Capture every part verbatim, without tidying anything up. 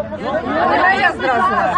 Ne yazdılar?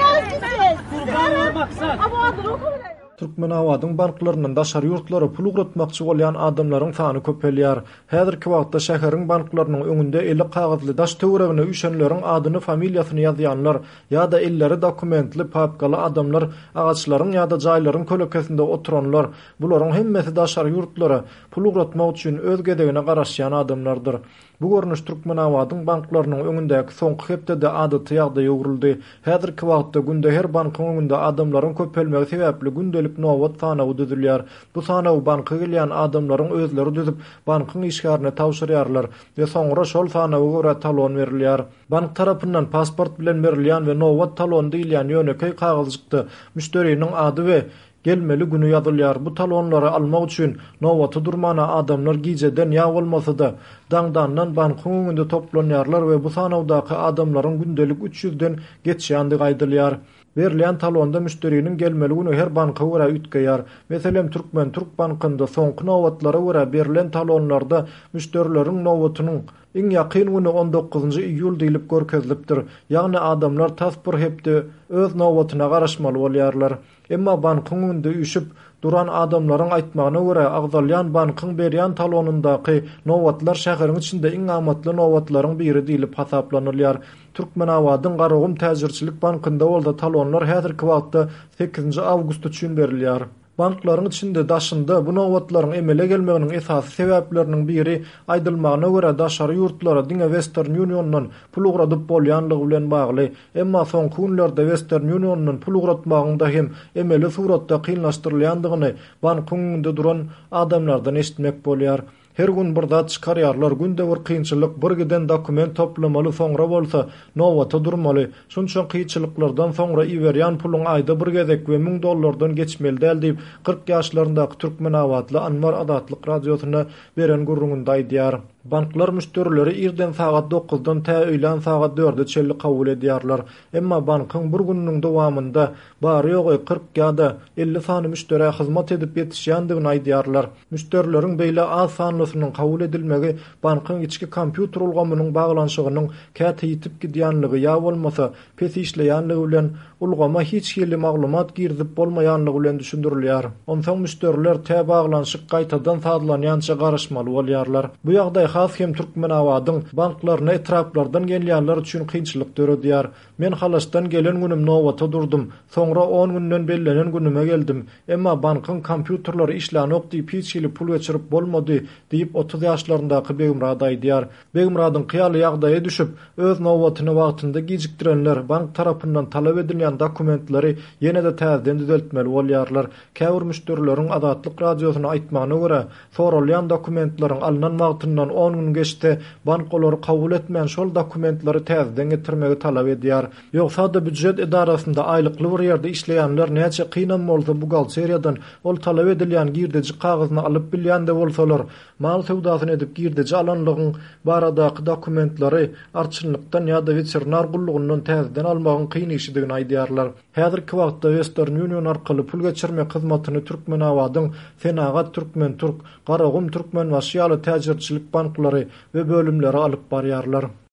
Türkmen awadyň banklarynyň daşary ýurtlary pul ugratmakçy bolýan adamlaryň sany köpelýär. Häzirki wagtda şäheriň banklarynyň öňünde eli kagazly daş töweregine üşenleriň adyny, familiýasyny ýazýanlar ýa-da elleri dokumentli papkaly adamlar agaçlaryň ýa-da jaýlaryň kölekesinde oturanlar. Bularyň hemmesi daşary ýurtlary pul ugratmak üçin öz gedegine garaşýan adamlardyr. Bu görnüş Türkmen awadyň banklarynyň öňündäki soňky hepde adaty ýagdaý ýogruldy. Häzirki wagtda günde her bankyň öňünde adamlaryň köpelmegi sebäpli gündelik nowat sanawy düzülýär. Bu sanawy banka gelýän adamlaryň özleri düzüp bankyň işgärine tawşyrýarlar we soňra şol sanawy görä talon berilýär. Bank tarapyndan pasport bilen berilýän we nowat talon diýilýän ýönekey kagazjykdy müşteriniň ady we gelmeli günü ýazylýar. Bu talonlary almak üçin nowaty durmana adamlar gijeden ýa bolmasa-da daňdandan bankyň öňünde toplanýarlar we bu sanawdaky adamlaryň gündelik üç ýüzden geçýänligi aýdylýar. Berilýän talonda müşteriniň gelmeli günü her banka görä ütgeýär. Meselem Türkmen Türk bankynda soňky nowatlara görä berilen talonlarda müşterileriň nowatynyň iň ýakyn güni on dokuzunçy iýul diýilip görkezlipdir. Ýagny adamlar taspor hepde öz nowatyna garaşmaly bolýarlar. Emma bankyň öňünde üşüp duran adamlaryň aýtmagyna görä agzalýan bankyň berýän talonundaky nowatlar şäheriň içinde iň amatly nowatlaryň biri diýilip hasaplanylýar. Türkmen awadyň Garagum täzirçilik bankynda bolda talonlar häzirki wagtda sekizinçi awgust üçin berilýär. Banklaryň içinde daşynda bu nowatlaryň emele gelmeginiň esasy sebäpleriniň biri aýdylmagyna görä daşary ýurtlara diňe Western Union'dan pul ugradyp bolýanlygy bilen bagly. Emma soňky günlerde Western Union'dan pul ugratmagyňda hem emeli suratda kynlaşdyrylýandygyny bankyň öňünde duran adamlardan eşitmek bolýar. Her gün bir zat çykarýarlar, günde bir kynçylyk, bir giden dokument toplamaly, soňra bolsa nowata durmaly. Şunçan kynçylyklardan soňra iwerýän puluň aýda bir gezek we ming dollardan geçmeli däl diýip kırk ýaşlaryndaky Türkmen awatly Anwar Adatlyk radiosyna beren gurrunynda aýdýar. Banklar müşterileri irden saat dokuzdan tä öýlen saat dörde çelli kabul edýärler. Emma bankyň bir günüň dowamında bary ýogy kırk ýa-da elli sany müşteri hyzmat edip ýetişýändigini aýdýarlar. Müşterileriň beýle az sanlysynyň kabul edilmegi bankyň içki kompýuter ulgamynyň baglanşygynyň käte ýitip gidýänligi ýa bolmasa pes işleýänligi bilen ulgama hiç hili maglumat girdip bolmaýanlygy bilen düşündirilýär. Onsoň müşteriler tä baglanşyk gaýtadan saýlanýança garaşmaly bolýarlar. Bu ýagdaý has hem Türkmen awadyň banklaryna etraplardan gelýänler üçin kynçylyk döredýär. Men halastan gelen günüm nowata durdum. Soňra on günden bellenen günüme geldim. Emma bankyň kompýuterleri işlänok diýip hiç hili pul geçirip bolmady diýip otuz ýaşlaryndaky Begümrad aýdýar. Begümradyň kıyaly ýagdaýa düşüp öz nowatyny wagtynda gijikdirenler bank tarapyndan talap edilýän dokumentleri ýene-de täzeden düzeltmeli bolýarlar. Käwir müşterileriň Adatlyk radiosyna aýtmagyna görä, soralýan dokumentleriň alynan wagtyndan on gün geçdi, bankolary kabul etmeýän şol dokumentleri täzeden getirmegi talap edýär. Ýogsa-da büdjet edarasynda aýlykly bir ýerde işleýänler näçe kynam bolsa bugalteriýadan ol talap edilýän girdeji kagazyny alyp bilýände bolsalar, mal sowdasyny edip girdeji alanlygyň baradaky dokumentleri arçynlykdan ýa-da veterinar gullugyndan täzeden almagyň kyn işidigini aýdýarlar. Häzirki wagtda Western Union arkaly pul geçirmek hyzmatyny Türkmen awadyň Fenagat Türkmen Türk, Garagum Türkmen we ýaly täzirçilik banklary we bölümleri alyp barýarlar.